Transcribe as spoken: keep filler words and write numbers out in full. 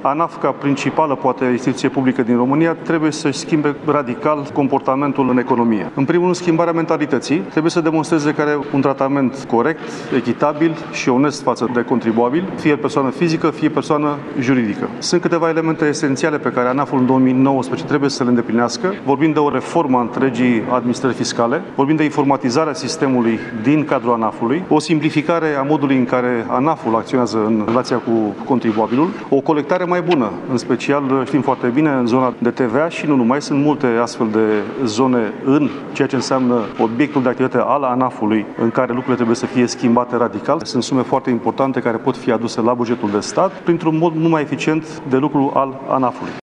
ANAF, ca principală, poate, instituție publică din România, trebuie să-și schimbe radical comportamentul în economie. În primul rând, schimbarea mentalității. Trebuie să demonstreze că are un tratament corect, echitabil și onest față de contribuabil, fie persoană fizică, fie persoană juridică. Sunt câteva elemente esențiale pe care ANAF-ul în două mii nouăsprezece trebuie să le îndeplinească. Vorbim de o reformă a întregii administrări fiscale, vorbim de informatizarea sistemului din cadrul ANAF-ului, o simplificare a modului în care ANAF-ul acționează în relația cu contribuabilul, o colectare mai bună, în special, știm foarte bine, în zona de T V A și nu numai, sunt multe astfel de zone în ceea ce înseamnă obiectul de activitate al ANAF-ului, în care lucrurile trebuie să fie schimbate radical. Sunt sume foarte importante care pot fi aduse la bugetul de stat printr-un mod mult mai eficient de lucru al ANAF-ului.